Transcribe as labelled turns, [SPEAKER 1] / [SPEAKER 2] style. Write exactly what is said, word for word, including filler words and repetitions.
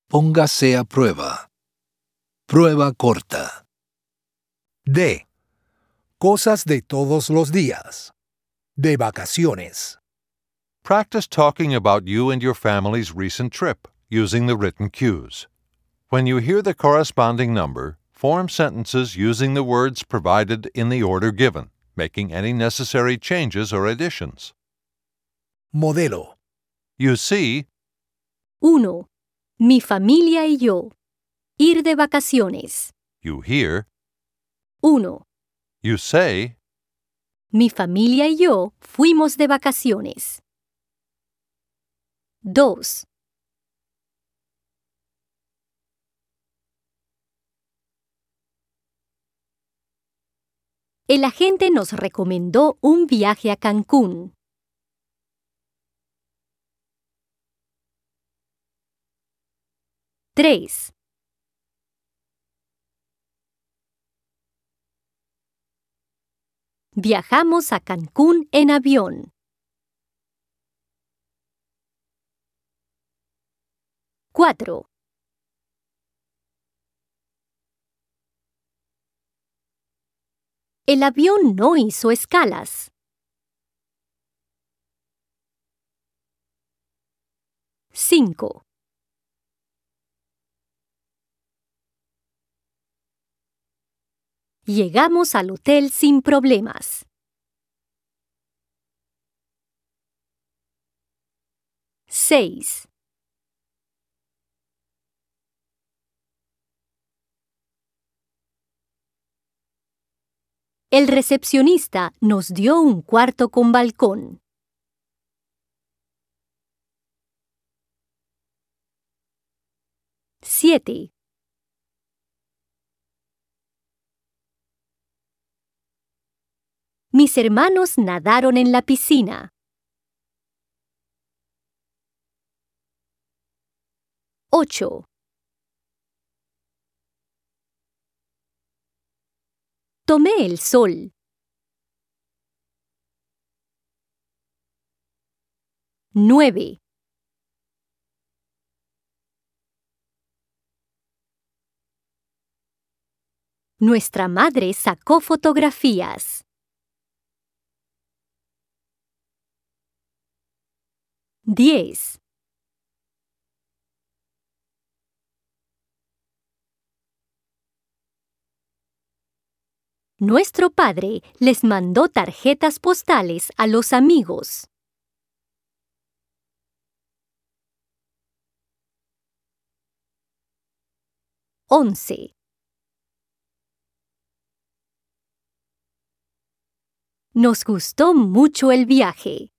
[SPEAKER 1] Póngase a prueba. Prueba corta.
[SPEAKER 2] D. Cosas de todos los días. De vacaciones.
[SPEAKER 3] Practice talking about you and your family's recent trip using the written cues. When you hear the corresponding number, form sentences using the words provided in the order given, making any necessary changes or additions.
[SPEAKER 2] Modelo.
[SPEAKER 3] You see,
[SPEAKER 4] uno. Mi familia y yo. Ir de vacaciones.
[SPEAKER 3] you hear,
[SPEAKER 4] uno.
[SPEAKER 3] you say,
[SPEAKER 4] Mi familia y yo fuimos de vacaciones. dos. El agente nos recomendó un viaje a Cancún. tres. Viajamos a Cancún en avión. cuatro. El avión no hizo escalas. cinco. Llegamos al hotel sin problemas. seis. El recepcionista nos dio un cuarto con balcón. siete. Mis hermanos nadaron en la piscina. ocho. Tomé el sol. nueve. Nuestra madre sacó fotografías. diez. Nuestro padre les mandó tarjetas postales a los amigos. once. Nos gustó mucho el viaje.